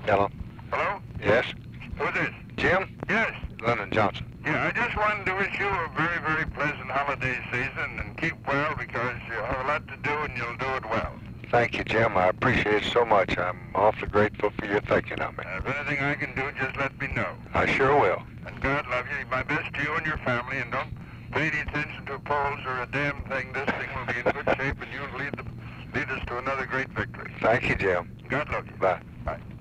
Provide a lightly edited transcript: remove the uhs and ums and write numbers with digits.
Hello? Hello? Yes? Who's this? Jim? Yes. Lyndon Johnson. Yeah, I just wanted to wish you a very, very pleasant holiday season and keep well because you have a lot to do and you'll do it well. Thank you, Jim. I appreciate it so much. I'm awfully grateful for your thinking of me. If anything I can do, just let me know. I sure will. And God love you. My best to you and your family, and don't pay any attention to polls or a damn thing. This thing will be in good shape, and you'll lead us to another great victory. Thank you, Jim. God love you. Bye. Bye.